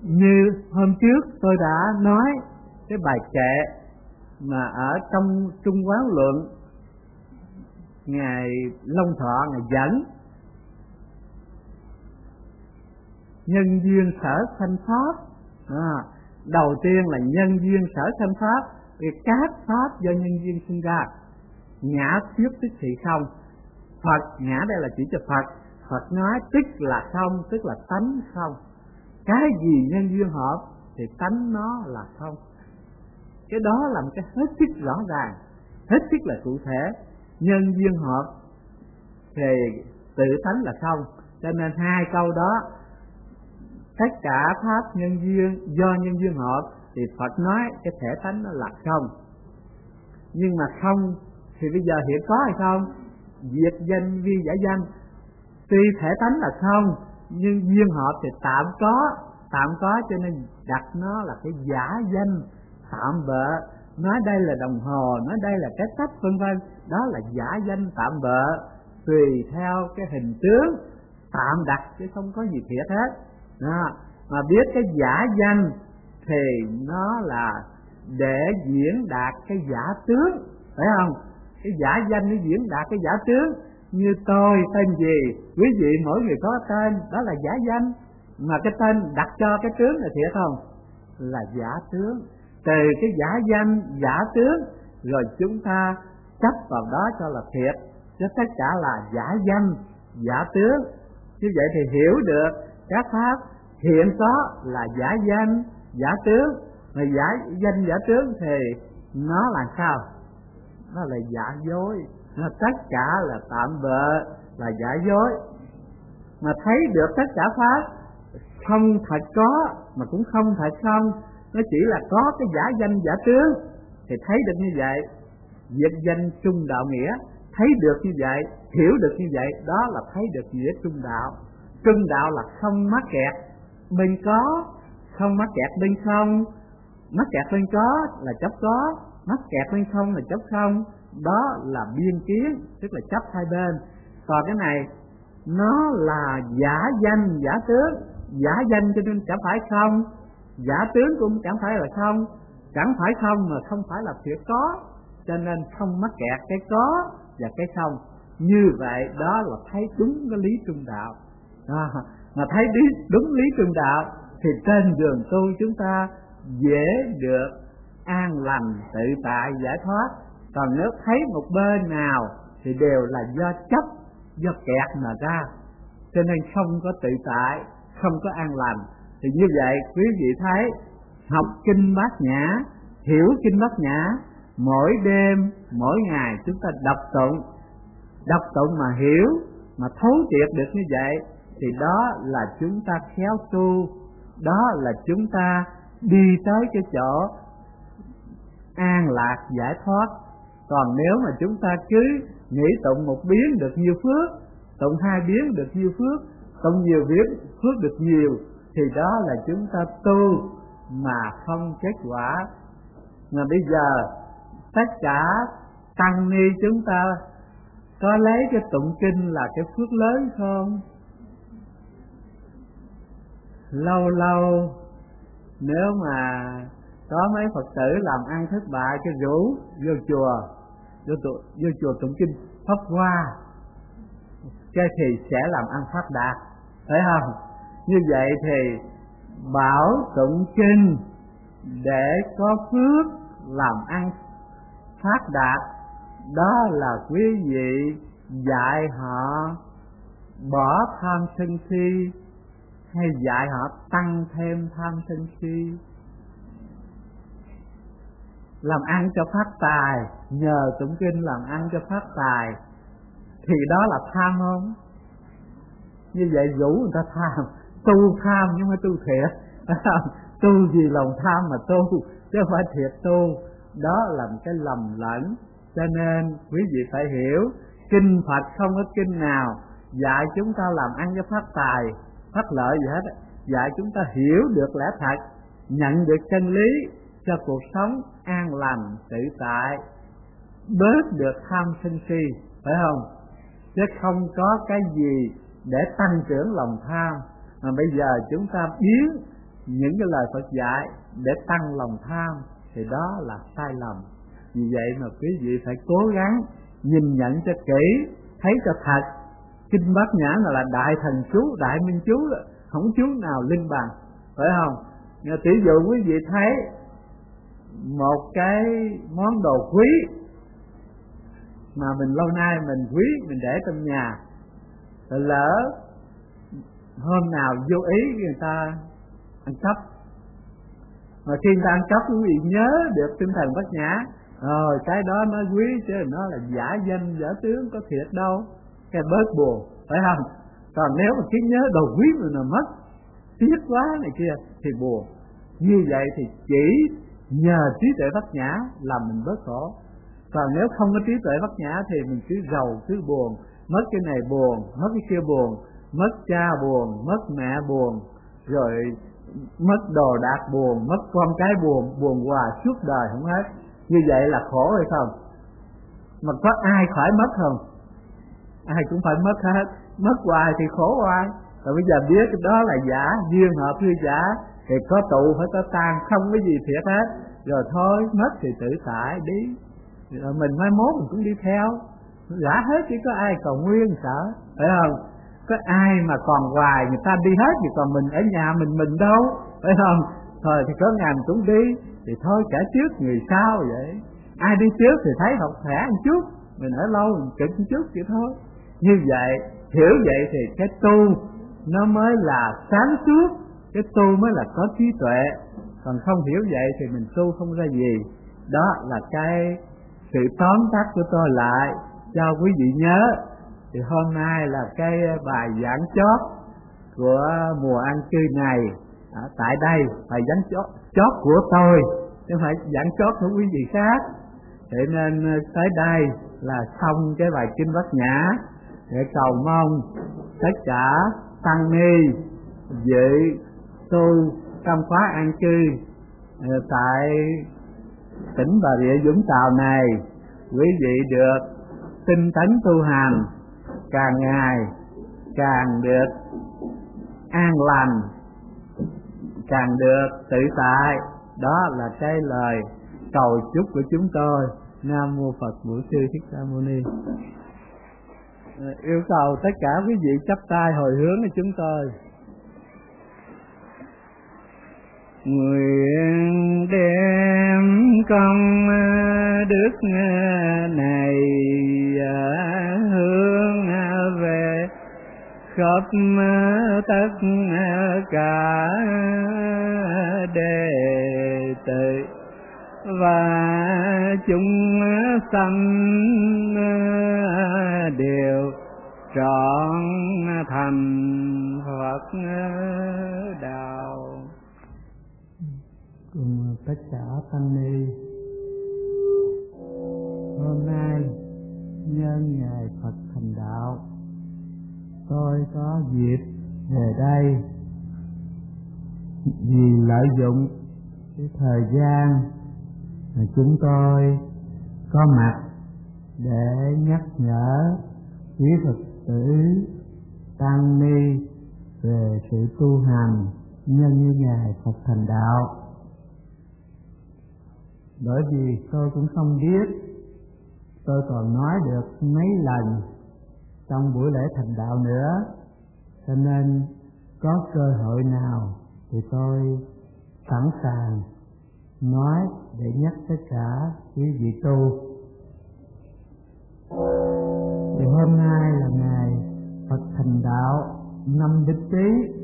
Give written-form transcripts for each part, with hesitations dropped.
Như hôm trước tôi đã nói cái bài kệ mà ở trong Trung Quán Luận Ngài Long Thọ Ngài dẫn: nhân duyên sở sanh pháp. Đầu tiên là nhân duyên sở sanh pháp, vì các pháp do nhân duyên sinh ra. Ngã thuyết tức thị không. Phật, ngã đây là chỉ cho Phật. Phật nói tức là không, tức là tánh không. Cái gì nhân duyên hợp thì tánh nó là không. Cái đó là một cái hết sức rõ ràng, hết sức là cụ thể. Nhân duyên hợp thì tự tánh là không. Cho nên hai câu đó, tất cả pháp nhân duyên do nhân duyên hợp thì Phật nói cái thể tánh nó là không. Nhưng mà không thì bây giờ hiện có hay không? Diệt danh vi giả danh. Tuy thể tánh là không nhưng duyên hợp thì tạm có, cho nên đặt nó là cái giả danh tạm bợ. Nói đây là đồng hồ, nói đây là cái tách vân vân, đó là giả danh tạm bợ, tùy theo cái hình tướng tạm đặt chứ không có gì thiệt hết. Mà biết cái giả danh thì nó là để diễn đạt cái giả tướng, phải không? Cái giả danh nó diễn đạt cái giả tướng. Như tôi tên gì, quý vị mỗi người có tên, đó là giả danh. Mà cái tên đặt cho cái tướng là thiệt không? Là giả tướng. Từ cái giả danh, giả tướng, rồi chúng ta chấp vào đó cho là thiệt. Chứ tất cả là giả danh, giả tướng. Như vậy thì hiểu được các pháp hiện có là giả danh, giả tướng. Mà giả danh, giả tướng thì nó là sao? Nó là giả dối. Nó tất cả là tạm bợ, là giả dối. Mà thấy được tất cả pháp không thật có mà cũng không thật không, nó chỉ là có cái giả danh giả tướng, thì thấy được như vậy, diệt danh trung đạo nghĩa. Thấy được như vậy, hiểu được như vậy, đó là thấy được nghĩa trung đạo. Trung đạo là không mắc kẹt bên có, không mắc kẹt bên không. Mắc kẹt bên có là chấp có, mắc kẹt bên không là chấp không. Đó là biên kiến, tức là chấp hai bên. Còn cái này nó là giả danh giả tướng. Giả danh cho nên chẳng phải không, giả tướng cũng chẳng phải là không. Chẳng phải không mà không phải là thiệt có, cho nên không mắc kẹt cái có và cái không. Như vậy đó là thấy đúng cái lý trung đạo. Mà thấy đúng lý trung đạo thì trên đường tu chúng ta dễ được an lành, tự tại, giải thoát. Còn nếu thấy một bên nào thì đều là do chấp, do kẹt mà ra, cho nên không có tự tại, không có an lành. Thì như vậy quý vị thấy học kinh Bát Nhã, hiểu kinh Bát Nhã, mỗi đêm, mỗi ngày chúng ta đọc tụng mà hiểu, mà thấu triệt được như vậy, thì đó là chúng ta khéo tu, đó là chúng ta đi tới cái chỗ an lạc giải thoát. Còn nếu mà chúng ta cứ nghĩ tụng một biến được nhiều phước, tụng hai biến được nhiều phước, tụng nhiều biến phước được nhiều, thì đó là chúng ta tu mà không kết quả. Mà bây giờ tất cả tăng ni chúng ta có lấy cái tụng kinh là cái phước lớn không? Lâu lâu nếu mà có mấy Phật tử làm ăn thất bại, cái rủ vô chùa tụng kinh Pháp Hoa, cái thì sẽ làm ăn phát đạt, phải không? Như vậy thì bảo tụng kinh để có phước làm ăn phát đạt, đó là quý vị dạy họ bỏ tham sân si hay dạy họ tăng thêm tham sân si? Làm ăn cho phát tài, nhờ tụng kinh làm ăn cho phát tài, thì đó là tham không? Như vậy rủ người ta tham, tu tham nhưng mà tu thiệt, tu vì lòng tham mà tu, chứ không phải thiệt tu. Đó là một cái lầm lẫn. Cho nên quý vị phải hiểu, kinh Phật không có kinh nào dạy chúng ta làm ăn cho phát tài, phát lợi gì hết. Dạy chúng ta hiểu được lẽ thật, nhận được chân lý cho cuộc sống an lành, tự tại, bớt được tham sân si, phải không? Chứ không có cái gì để tăng trưởng lòng tham. Mà bây giờ chúng ta biến những cái lời Phật dạy để tăng lòng tham thì đó là sai lầm. Vì vậy mà quý vị phải cố gắng nhìn nhận cho kỹ, thấy cho thật. Kinh Bát Nhã là đại thần chú, đại minh chú đó, không chú nào linh bằng, phải không? Nhưng tỷ dụ quý vị thấy một cái món đồ quý mà mình lâu nay mình quý, mình để trong nhà, rồi lỡ hôm nào vô ý người ta ăn cắp, mà khi người ta ăn cắp quý vị nhớ được tinh thần Bát Nhã, rồi cái đó nó quý chứ nó là giả danh giả tướng, có thiệt đâu, cái bớt buồn, phải không? Còn nếu mà cứ nhớ đồ quý mà nó mất, tiếc quá này kia thì buồn. Như vậy thì chỉ nhờ trí tuệ Bát Nhã làm mình bớt khổ. Còn nếu không có trí tuệ Bát Nhã thì mình cứ rầu, cứ buồn, mất cái này buồn, mất cái kia buồn, mất cha buồn, mất mẹ buồn, rồi mất đồ đạc buồn, mất con cái buồn, buồn hoài suốt đời không hết. Như vậy là khổ hay không? Mà có ai khỏi mất không? Ai cũng phải mất hết, mất hoài thì khổ hoài. Rồi bây giờ biết cái đó là giả, duyên hợp như giả, thì có tụ phải có tan, không có gì thiệt hết. Rồi thôi, mất thì tự tại đi, rồi mình mai mốt mình cũng đi theo, giả hết chỉ có ai còn nguyên sợ, phải không? Có ai mà còn hoài, người ta đi hết thì còn mình ở nhà mình đâu, phải không? Thôi thì có ngàn cũng đi, thì thôi cả trước người sau vậy. Ai đi trước thì thấy học khỏe một chút, mình ở lâu mình cực một chút vậy thôi. Như vậy, hiểu vậy thì cái tu nó mới là sáng suốt, cái tu mới là có trí tuệ. Còn không hiểu vậy thì mình tu không ra gì. Đó là cái sự tóm tắt của tôi lại cho quý vị nhớ. Thì hôm nay là cái bài giảng chót của mùa an cư này. Tại đây bài giảng chót của tôi, chứ không phải giảng chót của quý vị khác. Thế nên tới đây là xong cái bài Kinh Bát Nhã, để cầu mong tất cả tăng ni vị tu trong khóa an cư tại tỉnh Bà Rịa Vũng Tàu này, quý vị được tinh tấn tu hành, càng ngày càng được an lành, càng được tự tại. Đó là cái lời cầu chúc của chúng tôi. Nam mô Phật Bổn Sư Thích Ca Mâu Ni. Yêu cầu tất cả quý vị chắp tay hồi hướng cho chúng tôi. Nguyện đem công đức này hướng về khắp tất cả đệ tử và chúng sanh đều trọn thành Phật đạo. Cùng tất cả tăng ni, hôm nay nhân ngày Phật thành đạo, tôi có dịp về đây vì lợi dụng cái thời gian mà chúng tôi có mặt để nhắc nhở quý Phật tử tăng ni về sự tu hành nhân như ngày Phật thành đạo. Bởi vì tôi cũng không biết tôi còn nói được mấy lần trong buổi lễ thành đạo nữa, cho nên có cơ hội nào thì tôi sẵn sàng nói để nhắc tất cả quý vị tu. Thì hôm nay là ngày Phật thành đạo năm Bính Tý.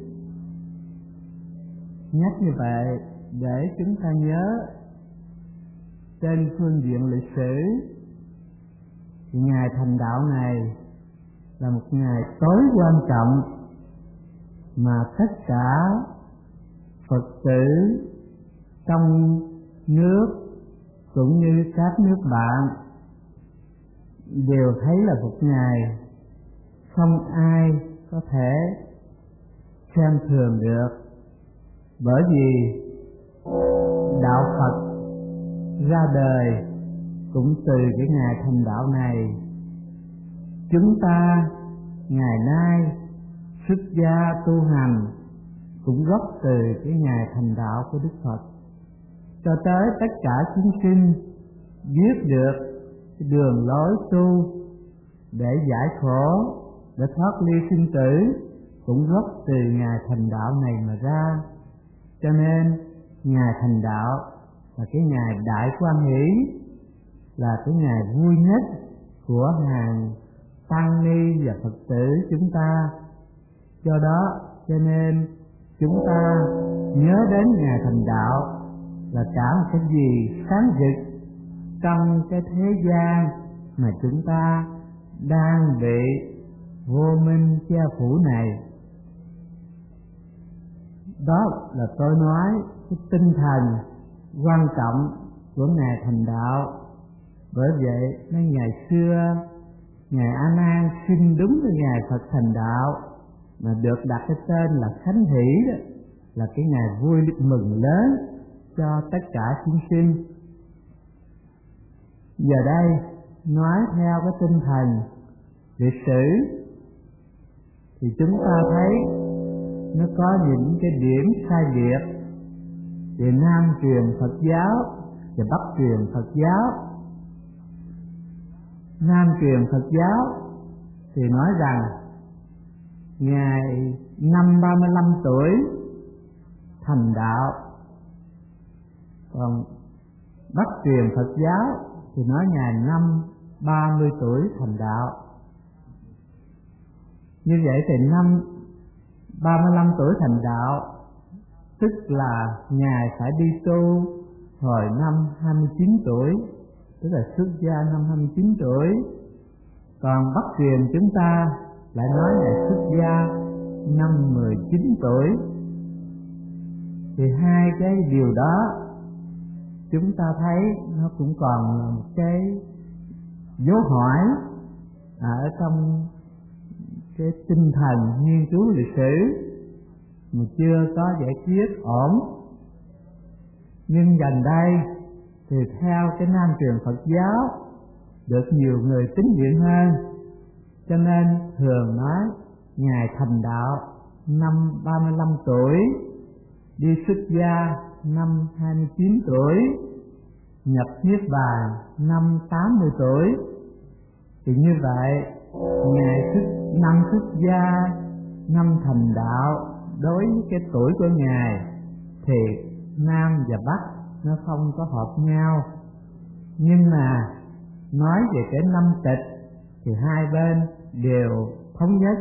Nhắc như vậy để chúng ta nhớ trên phương diện lịch sử thì ngày thành đạo này là một ngày tối quan trọng mà tất cả Phật tử trong nước cũng như các nước bạn đều thấy là một ngày không ai có thể xem thường được. Bởi vì đạo Phật ra đời cũng từ cái ngày thành đạo này. Chúng ta ngày nay xuất gia tu hành cũng gốc từ cái ngày thành đạo của Đức Phật, cho tới tất cả chúng sinh biết được cái đường lối tu để giải khổ, để thoát ly sinh tử, cũng gốc từ ngày thành đạo này mà ra. Cho nên ngày thành đạo là cái ngày đại hoan hỷ, là cái ngày vui nhất của hàng tăng ni và Phật tử chúng ta. Do đó cho nên chúng ta nhớ đến ngày thành đạo là cả một cái gì sáng rực trong cái thế gian mà chúng ta đang bị vô minh che phủ này. Đó là tôi nói cái tinh thần quan trọng của ngày thành đạo. Bởi vậy nên ngày xưa Ngài A Nan xin đúng với ngày Phật thành đạo mà được đặt cái tên là Khánh Hỷ, đó là cái ngày vui mừng lớn cho tất cả chúng sinh. Giờ đây nói theo cái tinh thần lịch sử thì chúng ta thấy nó có những cái điểm sai biệt về Nam truyền Phật giáo và Bắc truyền Phật giáo. Nam truyền Phật giáo thì nói rằng ngày năm 35 tuổi thành đạo, còn Bắc truyền Phật giáo thì nói ngày năm 30 tuổi thành đạo. Như vậy thì năm 35 tuổi thành đạo tức là Ngài phải đi tu hồi năm 29 tuổi, tức là xuất gia năm 29 tuổi. Còn Bắc truyền chúng ta lại nói Ngài xuất gia năm 19 tuổi. Thì hai cái điều đó chúng ta thấy nó cũng còn là một cái dấu hỏi ở trong cái tinh thần nghiên cứu lịch sử mà chưa có giải quyết ổn. Nhưng gần đây thì theo cái Nam truyền Phật giáo được nhiều người tín nhiệm hơn, cho nên thường nói Ngài thành đạo năm 35 tuổi, đi xuất gia năm 29 tuổi, nhập niết bàn năm 80 tuổi. Thì như vậy Ngài năm xuất gia, năm thành đạo, đối với cái tuổi của Ngài thì Nam và Bắc nó không có hợp nhau. Nhưng mà nói về cái năm tịch thì hai bên đều thống nhất.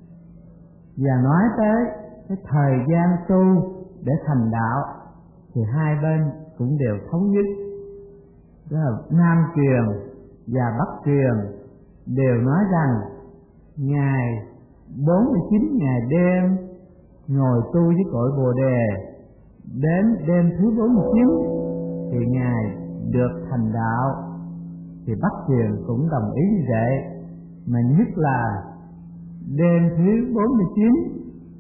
Và nói tới cái thời gian tu để thành đạo thì hai bên cũng đều thống nhất. Đó là Nam truyền và Bắc truyền đều nói rằng Ngài 49 ngày đêm ngồi tu với cội Bồ Đề, đến đêm thứ 49 thì Ngài được thành đạo. Thì Bắc truyền cũng đồng ý như vậy, mà nhất là đêm thứ 49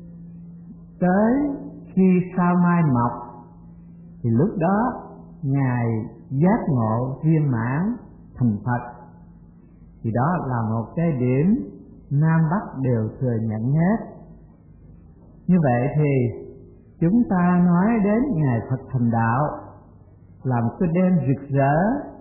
tới khi sao mai mọc thì lúc đó Ngài giác ngộ viên mãn thành Phật. Thì đó là một cái điểm Nam Bắc đều thừa nhận hết. Như vậy thì chúng ta nói đến ngày Phật thành đạo là một cái đêm rực rỡ.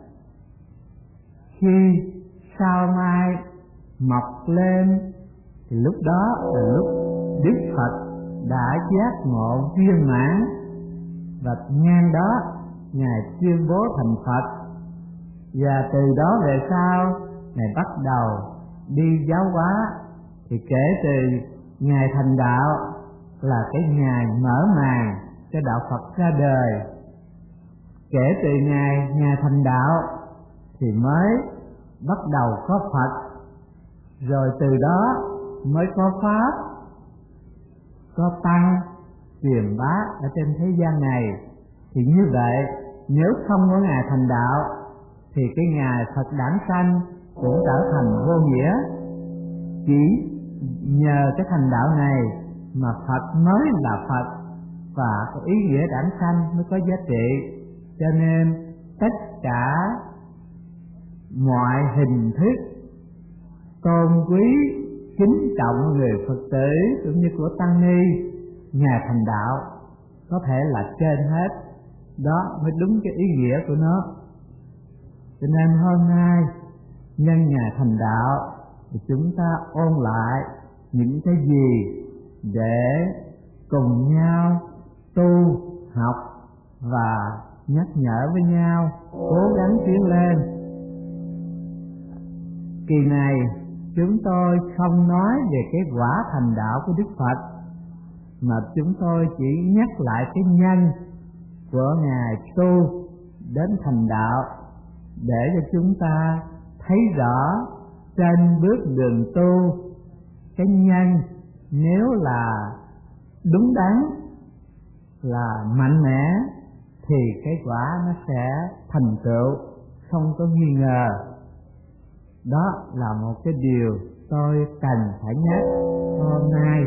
Khi sao mai mọc lên thì lúc đó là lúc Đức Phật đã giác ngộ viên mãn, và ngang đó Ngài tuyên bố thành Phật. Và từ đó về sau Ngài bắt đầu đi giáo hóa. Thì kể từ Ngài thành đạo là cái ngày mở màn cho đạo Phật ra đời. Kể từ Ngài thành đạo thì mới bắt đầu có Phật, rồi từ đó mới có Pháp, có Tăng truyền bá ở trên thế gian này. Thì như vậy nếu không có Ngài thành đạo thì cái ngày Phật đản sanh cũng trở thành vô nghĩa. Chỉ nhờ cái thành đạo này mà Phật mới là Phật, và cái ý nghĩa đản sanh mới có giá trị. Cho nên tất cả mọi hình thức tôn quý kính trọng người Phật tử cũng như của tăng ni Ngài thành đạo có thể là trên hết, đó mới đúng cái ý nghĩa của nó. Cho nên hôm nay nhân Ngài thành đạo thì chúng ta ôn lại những cái gì để cùng nhau tu học và nhắc nhở với nhau cố gắng tiến lên. Kỳ này chúng tôi không nói về cái quả thành đạo của Đức Phật, mà chúng tôi chỉ nhắc lại cái nhân của Ngài tu đến thành đạo để cho chúng ta thấy rõ trên bước đường tu cái nhân nếu là đúng đắn, là mạnh mẽ thì cái quả nó sẽ thành tựu không có nghi ngờ. Đó là một cái điều tôi cần phải nhắc hôm nay.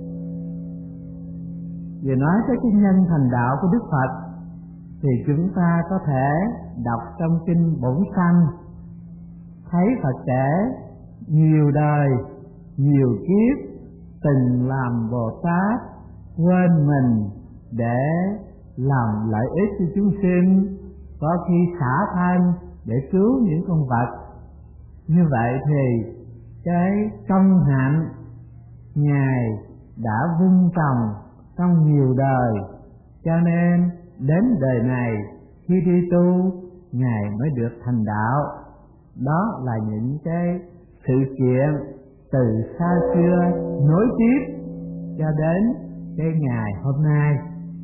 Vừa nói tới cái nhân thành đạo của Đức Phật thì chúng ta có thể đọc trong kinh Bổn Sanh, thấy Phật kể nhiều đời, nhiều kiếp từng làm Bồ Tát, quên mình để làm lợi ích cho chúng sinh, có khi xả thân để cứu những con vật. Như vậy thì cái công hạnh Ngài đã vun trồng trong nhiều đời, cho nên đến đời này khi đi tu Ngài mới được thành đạo. Đó là những cái sự kiện từ xa xưa nối tiếp cho đến cái ngày hôm nay.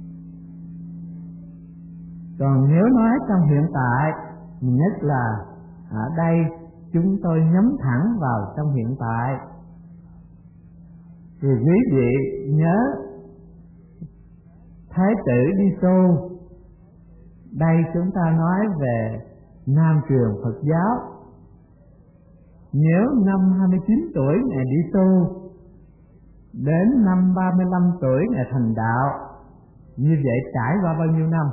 Còn nếu nói trong hiện tại, nhất là ở đây chúng tôi nhắm thẳng vào trong hiện tại, thì quý vị nhớ Thái tử đi tu. Đây chúng ta nói về Nam truyền Phật giáo. Nếu năm 29 tuổi Ngài đi tu, đến năm 35 tuổi Ngài thành đạo, như vậy trải qua bao nhiêu năm?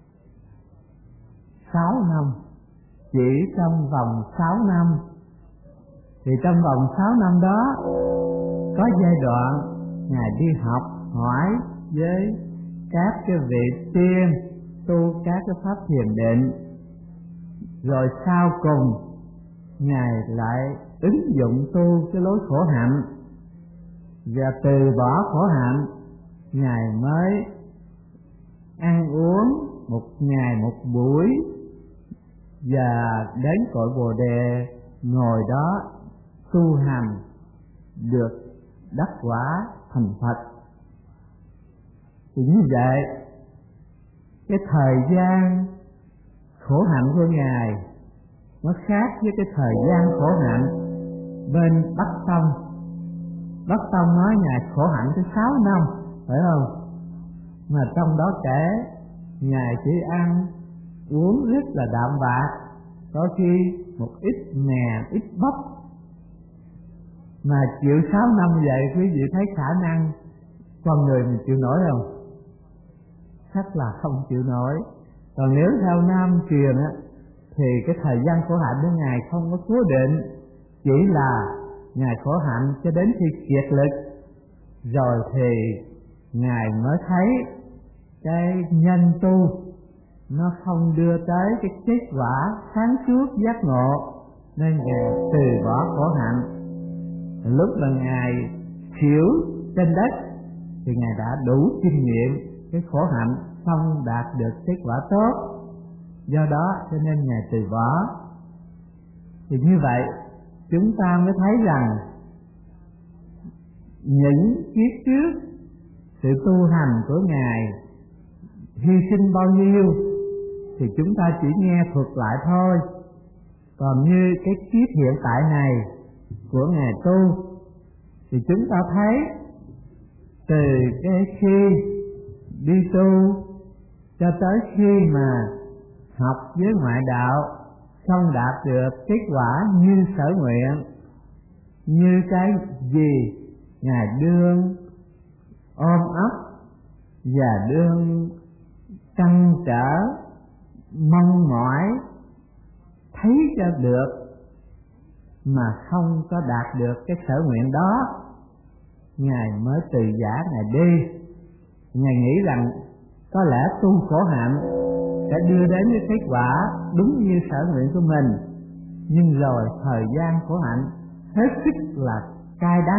6 năm. Chỉ trong vòng 6 năm. Thì trong vòng 6 năm đó có giai đoạn Ngài đi học hỏi với các cái vị tiên tu các cái pháp thiền định, rồi sau cùng Ngài lại ứng dụng tu cái lối khổ hạnh, và từ bỏ khổ hạnh Ngài mới ăn uống một ngày một buổi, và đến cội Bồ Đề ngồi đó tu hành được đắc quả thành Phật. Thì như vậy cái thời gian khổ hạnh của Ngài nó khác với cái thời gian khổ hạnh bên Bắc Tông. Bắc Tông nói Ngài khổ hạnh tới 6 năm, phải không? Mà trong đó kể Ngài chỉ ăn uống rất là đạm bạc, có khi một ít mè, ít bắp, mà chịu 6 năm vậy quý vị thấy khả năng con người mình chịu nổi không? Chắc là không chịu nổi. Còn nếu theo Nam truyền á, thì cái thời gian khổ hạnh của Ngài không có cố định, chỉ là Ngài khổ hạnh cho đến khi kiệt lực, rồi thì Ngài mới thấy cái nhân tu nó không đưa tới cái kết quả sáng suốt giác ngộ, nên Ngài từ bỏ khổ hạnh. Lúc mà Ngài chịu trên đất thì Ngài đã đủ kinh nghiệm cái khổ hạnh, không đạt được kết quả tốt, do đó cho nên Ngài từ bỏ. Thì như vậy chúng ta mới thấy rằng những kiếp trước sự tu hành của Ngài hy sinh bao nhiêu thì chúng ta chỉ nghe thuật lại thôi. Còn như cái kiếp hiện tại này của Ngài tu thì chúng ta thấy từ cái khi đi tu cho tới khi mà học với ngoại đạo không đạt được kết quả như sở nguyện, như cái gì Ngài đương ôm ấp và đương trăn trở mong mỏi thấy cho được mà không có đạt được cái sở nguyện đó, Ngài mới từ giả Ngài đi. Ngài nghĩ rằng có lẽ tu khổ hạnh sẽ đưa đến cái kết quả đúng như sở nguyện của mình, nhưng rồi thời gian khổ hạnh hết sức là cay đắng,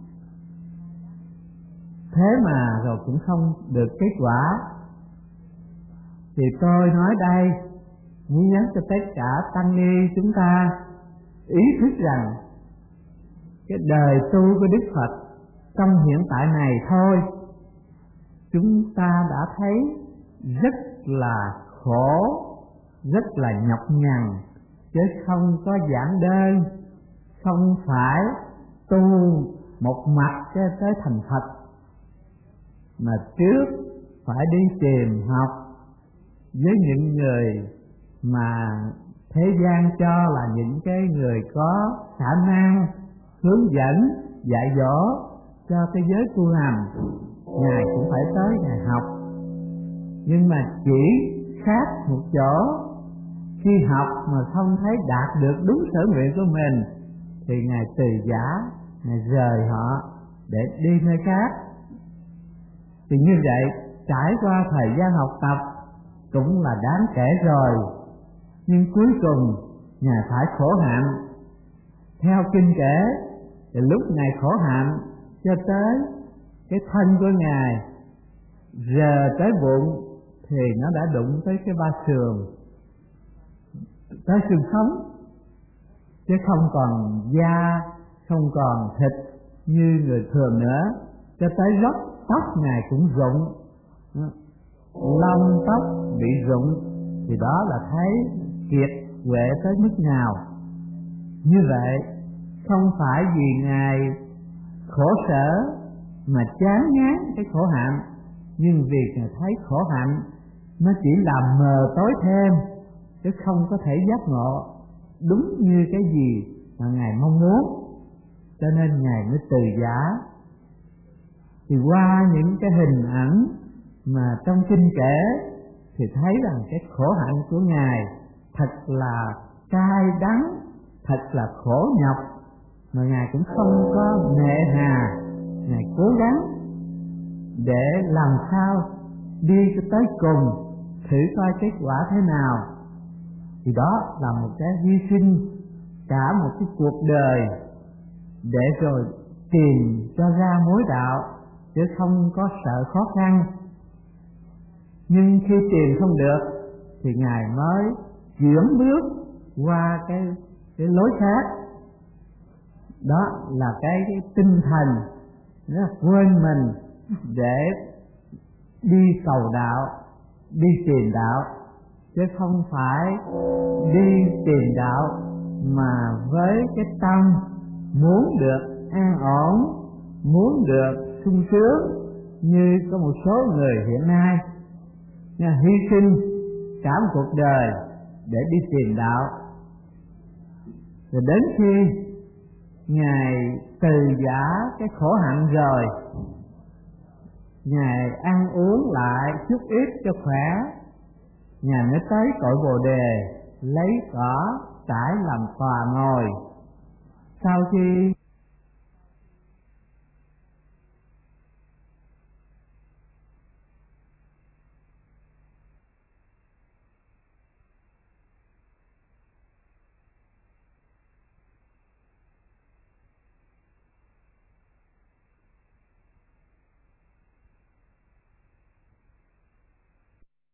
thế mà rồi cũng không được kết quả. Thì tôi nói đây muốn nhắn cho tất cả tăng ni chúng ta ý thức rằng cái đời tu của Đức Phật trong hiện tại này thôi, chúng ta đã thấy rất là khổ, rất là nhọc nhằn, chứ không có giản đơn, không phải tu một mặt cho tới thành Phật, mà trước phải đi tìm học với những người mà thế gian cho là những cái người có khả năng hướng dẫn dạy dỗ cho cái giới tu hành. Ngài cũng phải tới Ngài học, nhưng mà chỉ khác một chỗ, khi học mà không thấy đạt được đúng sở nguyện của mình thì Ngài từ giã, Ngài rời họ để đi nơi khác. Thì như vậy trải qua thời gian học tập cũng là đáng kể rồi, nhưng cuối cùng Ngài phải khổ hạnh. Theo kinh kể thì lúc Ngài khổ hạnh cho tới cái thân của Ngài giờ tới bụng thì nó đã đụng tới cái ba sườn, tới xương sống, chứ không còn da, không còn thịt như người thường nữa, cho tới gốc tóc Ngài cũng rụng, lông tóc bị rụng, thì đó là thấy kiệt quệ tới mức nào. Như vậy không phải vì Ngài khổ sở mà chán ngán cái khổ hạnh, nhưng vì Ngài thấy khổ hạnh nó chỉ làm mờ tối thêm, chứ không có thể giác ngộ đúng như cái gì mà Ngài mong muốn, cho nên Ngài mới từ giã. Thì qua những cái hình ảnh mà trong kinh kể thì thấy rằng cái khổ hạnh của Ngài thật là cay đắng, thật là khổ nhọc, mà Ngài cũng không có nề hà. Ngài cố gắng để làm sao đi tới cùng, thử coi kết quả thế nào. Thì đó là một cái hy sinh cả một cái cuộc đời để rồi tìm cho ra mối đạo, chứ không có sợ khó khăn. Nhưng khi tìm không được thì Ngài mới chuyển bước qua cái lối khác. Đó là cái tinh thần nó quên mình để đi cầu đạo, đi tìm đạo, chứ không phải đi tìm đạo mà với cái tâm muốn được an ổn, muốn được sung sướng như có một số người hiện nay hy sinh cả một cuộc đời để đi tìm đạo. Rồi đến khi Ngài từ giã cái khổ hạnh rồi, Ngài ăn uống lại chút ít cho khỏe, Ngài mới tới cội Bồ Đề lấy cỏ trải làm tòa ngồi. Sau khi